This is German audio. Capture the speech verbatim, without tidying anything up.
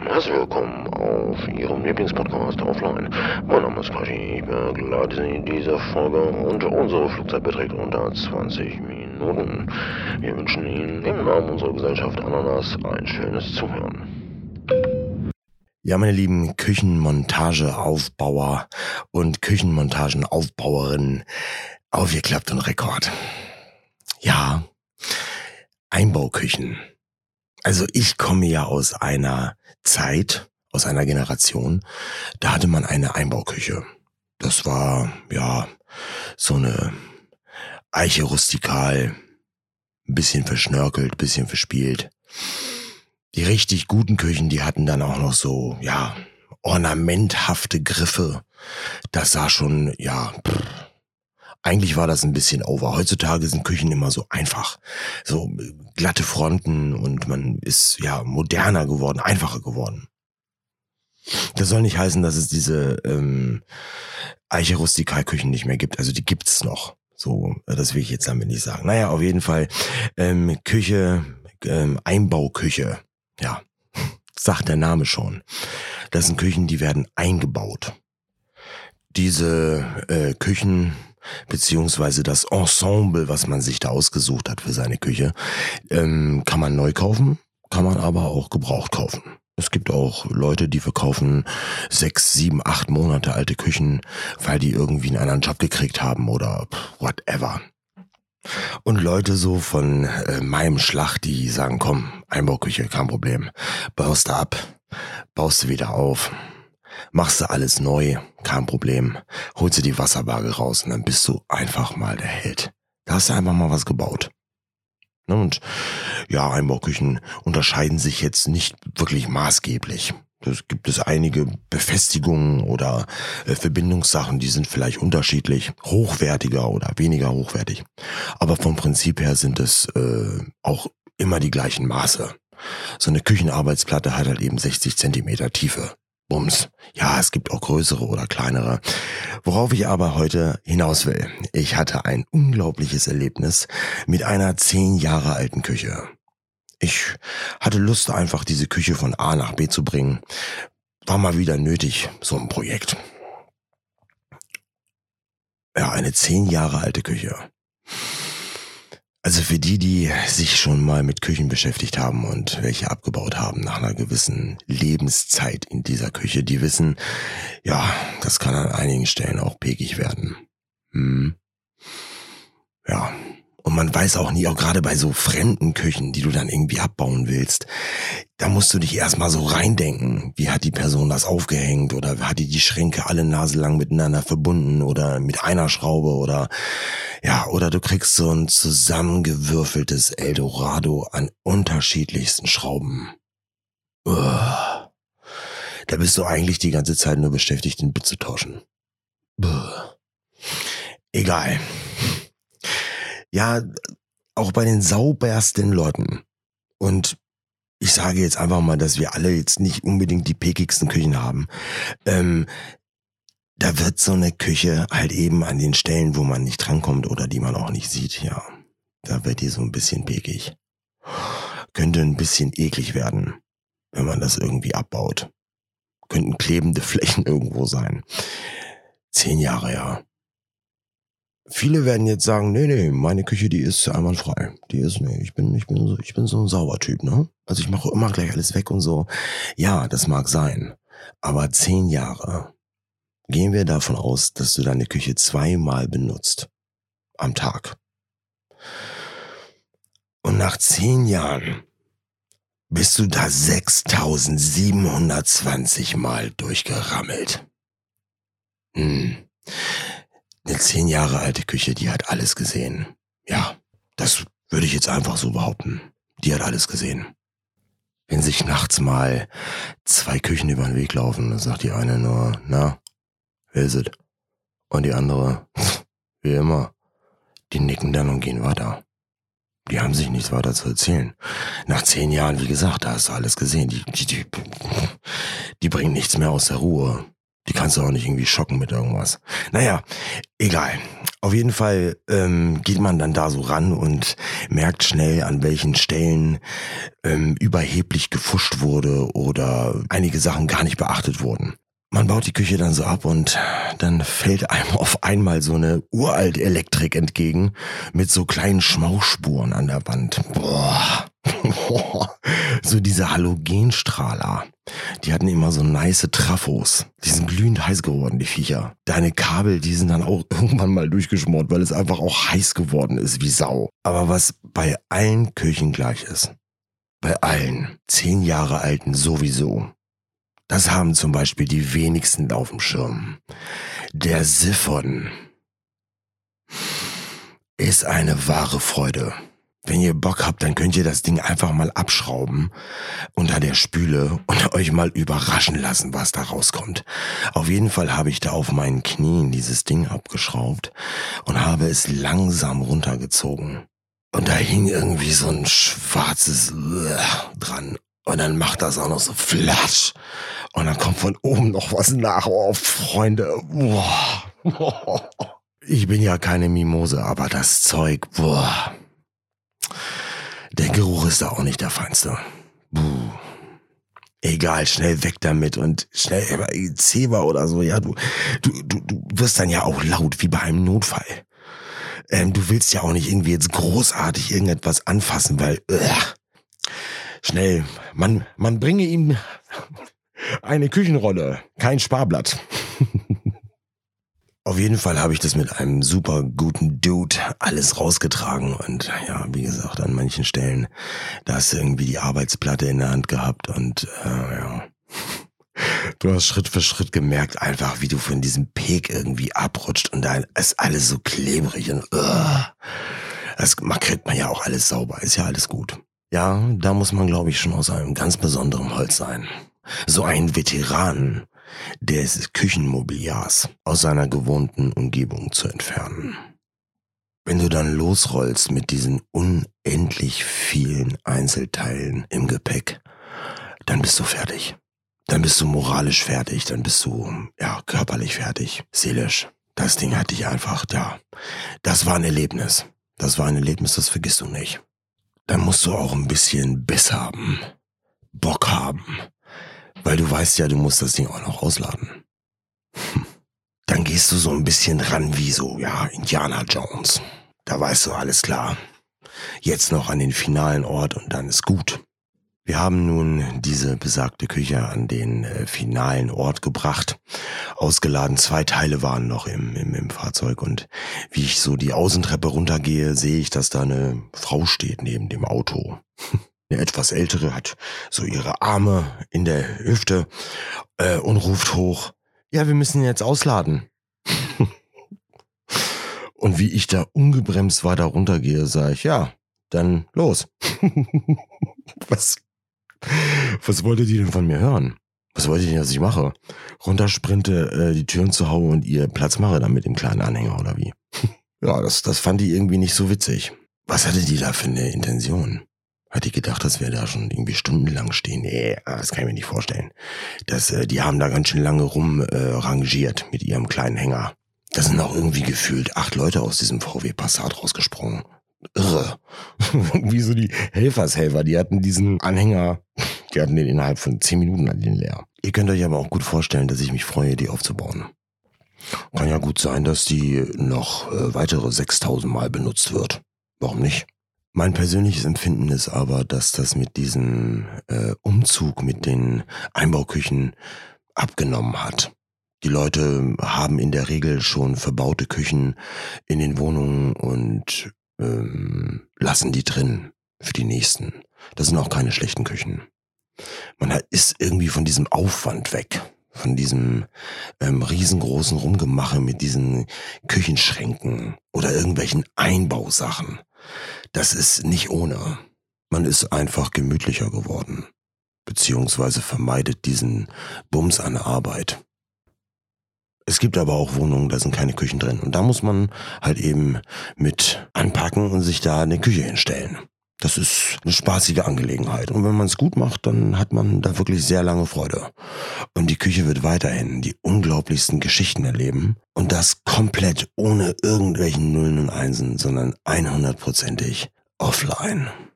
Herzlich willkommen auf Ihrem Lieblingspodcast Offline. Mein Name ist Quashi, ich begleite Sie in dieser Folge und unsere Flugzeit beträgt unter zwanzig Minuten. Wir wünschen Ihnen im Namen unserer Gesellschaft Ananas ein schönes Zuhören. Ja, meine lieben Küchenmontageaufbauer und Küchenmontagenaufbauerinnen, aufgeklappt und Rekord. Ja, Einbauküchen. Also ich komme ja aus einer Zeit, aus einer Generation, da hatte man eine Einbauküche. Das war, ja, so eine Eiche rustikal, ein bisschen verschnörkelt, ein bisschen verspielt. Die richtig guten Küchen, die hatten dann auch noch so, ja, ornamenthafte Griffe. Das sah schon, ja, pff, eigentlich war das ein bisschen over. Heutzutage sind Küchen immer so einfach. So glatte Fronten und man ist, ja, moderner geworden, einfacher geworden. Das soll nicht heißen, dass es diese ähm, Eiche Rustikalküchen nicht mehr gibt. Also die gibt's noch. So, das will ich jetzt damit nicht sagen. Naja, auf jeden Fall ähm, Küche, ähm, Einbauküche. Ja, sagt der Name schon. Das sind Küchen, die werden eingebaut. Diese äh, Küchen beziehungsweise das Ensemble, was man sich da ausgesucht hat für seine Küche, ähm, kann man neu kaufen, kann man aber auch gebraucht kaufen. Es gibt auch Leute, die verkaufen sechs, sieben, acht Monate alte Küchen, weil die irgendwie einen anderen Job gekriegt haben oder whatever. Und Leute so von äh, meinem Schlag, die sagen, komm, Einbauküche, kein Problem. Baust du ab, baust du wieder auf, machst du alles neu, kein Problem. Holst du die Wasserwaage raus und dann bist du einfach mal der Held. Da hast du einfach mal was gebaut. Und ja, Einbauküchen unterscheiden sich jetzt nicht wirklich maßgeblich. Es gibt es einige Befestigungen oder äh, Verbindungssachen, die sind vielleicht unterschiedlich, hochwertiger oder weniger hochwertig. Aber vom Prinzip her sind es äh, auch immer die gleichen Maße. So eine Küchenarbeitsplatte hat halt eben sechzig Zentimeter Tiefe. Bums. Ja, es gibt auch größere oder kleinere. Worauf ich aber heute hinaus will. Ich hatte ein unglaubliches Erlebnis mit einer zehn Jahre alten Küche. Ich hatte Lust, einfach diese Küche von A nach B zu bringen. War mal wieder nötig, so ein Projekt. Ja, eine zehn Jahre alte Küche. Also für die, die sich schon mal mit Küchen beschäftigt haben und welche abgebaut haben nach einer gewissen Lebenszeit in dieser Küche, die wissen, ja, das kann an einigen Stellen auch pekig werden. Hm. Ja. Und man weiß auch nie, auch gerade bei so fremden Küchen, die du dann irgendwie abbauen willst, da musst du dich erstmal so reindenken. Wie hat die Person das aufgehängt oder hat die die Schränke alle naselang miteinander verbunden oder mit einer Schraube oder ja, oder du kriegst so ein zusammengewürfeltes Eldorado an unterschiedlichsten Schrauben. Uah. Da bist du eigentlich die ganze Zeit nur beschäftigt, den Bit zu tauschen. Uah. Egal. Ja, auch bei den saubersten Leuten. Und ich sage jetzt einfach mal, dass wir alle jetzt nicht unbedingt die pekigsten Küchen haben. Ähm, da wird so eine Küche halt eben an den Stellen, wo man nicht drankommt oder die man auch nicht sieht, ja, da wird die so ein bisschen pekig. Könnte ein bisschen eklig werden, wenn man das irgendwie abbaut. Könnten klebende Flächen irgendwo sein. Zehn Jahre, ja. Viele werden jetzt sagen, nee, nee, meine Küche, die ist einwandfrei. Die ist, nee, ich bin, ich bin so, ich bin so ein Saubertyp, ne? Also ich mache immer gleich alles weg und so. Ja, das mag sein. Aber zehn Jahre. Gehen wir davon aus, dass du deine Küche zweimal benutzt. Am Tag. Und nach zehn Jahren bist du da sechstausendsiebenhundertzwanzig Mal durchgerammelt. Hm. Eine zehn Jahre alte Küche, die hat alles gesehen. Ja, das würde ich jetzt einfach so behaupten. Die hat alles gesehen. Wenn sich nachts mal zwei Küchen über den Weg laufen, dann sagt die eine nur, na, wer ist es? Und die andere, wie immer, die nicken dann und gehen weiter. Die haben sich nichts weiter zu erzählen. Nach zehn Jahren, wie gesagt, da hast du alles gesehen. Die, die, die, die bringen nichts mehr aus der Ruhe. Die kannst du auch nicht irgendwie schocken mit irgendwas. Naja, egal. Auf jeden Fall ähm, geht man dann da so ran und merkt schnell, an welchen Stellen ähm, überheblich gefuscht wurde oder einige Sachen gar nicht beachtet wurden. Man baut die Küche dann so ab und dann fällt einem auf einmal so eine uralt Elektrik entgegen mit so kleinen Schmauchspuren an der Wand. Boah. So diese Halogenstrahler. Die hatten immer so nice Trafos. Die sind glühend heiß geworden, die Viecher. Deine Kabel, die sind dann auch irgendwann mal durchgeschmort, weil es einfach auch heiß geworden ist wie Sau. Aber was bei allen Küchen gleich ist, bei allen zehn Jahre alten sowieso, das haben zum Beispiel die wenigsten auf dem Schirm. Der Siphon ist eine wahre Freude. Wenn ihr Bock habt, dann könnt ihr das Ding einfach mal abschrauben unter der Spüle und euch mal überraschen lassen, was da rauskommt. Auf jeden Fall habe ich da auf meinen Knien dieses Ding abgeschraubt und habe es langsam runtergezogen. Und da hing irgendwie so ein schwarzes dran. Und dann macht das auch noch so Flatsch. Und dann kommt von oben noch was nach. Oh, Freunde. Boah. Ich bin ja keine Mimose, aber das Zeug, boah. Der Geruch ist da auch nicht der feinste. Buh. Egal, schnell weg damit und schnell Zebra oder so. Ja, du, du, du, du wirst dann ja auch laut, wie bei einem Notfall. Ähm, du willst ja auch nicht irgendwie jetzt großartig irgendetwas anfassen, weil, uh, schnell, man, man bringe ihm eine Küchenrolle, kein Sparblatt. Auf jeden Fall habe ich das mit einem super guten Dude alles rausgetragen und ja, wie gesagt, an manchen Stellen, da hast du irgendwie die Arbeitsplatte in der Hand gehabt und äh, ja, du hast Schritt für Schritt gemerkt einfach, wie du von diesem Peg irgendwie abrutscht und da ist alles so klebrig und uh, das kriegt man ja auch alles sauber, ist ja alles gut. Ja, da muss man glaube ich schon aus einem ganz besonderen Holz sein. So ein Veteran des Küchenmobiliars aus seiner gewohnten Umgebung zu entfernen. Wenn du dann losrollst mit diesen unendlich vielen Einzelteilen im Gepäck, dann bist du fertig. Dann bist du moralisch fertig, dann bist du, ja, körperlich fertig, seelisch. Das Ding hat dich einfach, ja, das war ein Erlebnis. Das war ein Erlebnis, das vergisst du nicht. Dann musst du auch ein bisschen Biss haben, Bock haben. Weil du weißt ja, du musst das Ding auch noch ausladen. Hm. Dann gehst du so ein bisschen ran wie so, ja, Indiana Jones. Da weißt du, alles klar. Jetzt noch an den finalen Ort und dann ist gut. Wir haben nun diese besagte Küche an den äh, finalen Ort gebracht. Ausgeladen, zwei Teile waren noch im, im, im Fahrzeug und wie ich so die Außentreppe runtergehe, sehe ich, dass da eine Frau steht neben dem Auto. Eine etwas ältere hat so ihre Arme in der Hüfte äh, und ruft hoch, ja, wir müssen jetzt ausladen. Und wie ich da ungebremst weiter runtergehe, sage ich, ja, dann los. was, was wollte die denn von mir hören? Was wollte die denn, dass ich mache? Runtersprinte, äh, die Türen zu haue und ihr Platz mache dann mit dem kleinen Anhänger oder wie? Ja, das, das fand die irgendwie nicht so witzig. Was hatte die da für eine Intention? Hat die gedacht, dass wir da schon irgendwie stundenlang stehen? Nee, das kann ich mir nicht vorstellen. Das, äh, die haben da ganz schön lange rum äh, rangiert mit ihrem kleinen Hänger. Da sind auch irgendwie gefühlt acht Leute aus diesem V W Passat rausgesprungen. Irre. Wie so die Helfershelfer, die hatten diesen Anhänger, die hatten den innerhalb von zehn Minuten an den leer. Ihr könnt euch aber auch gut vorstellen, dass ich mich freue, die aufzubauen. Kann ja gut sein, dass die noch äh, weitere sechstausend Mal benutzt wird. Warum nicht? Mein persönliches Empfinden ist aber, dass das mit diesem äh, Umzug mit den Einbauküchen abgenommen hat. Die Leute haben in der Regel schon verbaute Küchen in den Wohnungen und ähm, lassen die drin für die nächsten. Das sind auch keine schlechten Küchen. Man ist irgendwie von diesem Aufwand weg, von diesem ähm, riesengroßen Rumgemache mit diesen Küchenschränken oder irgendwelchen Einbausachen. Das ist nicht ohne. Man ist einfach gemütlicher geworden, beziehungsweise vermeidet diesen Bums an Arbeit. Es gibt aber auch Wohnungen, da sind keine Küchen drin und da muss man halt eben mit anpacken und sich da eine Küche hinstellen. Das ist eine spaßige Angelegenheit. Und wenn man es gut macht, dann hat man da wirklich sehr lange Freude. Und die Küche wird weiterhin die unglaublichsten Geschichten erleben. Und das komplett ohne irgendwelchen Nullen und Einsen, sondern hundertprozentig offline.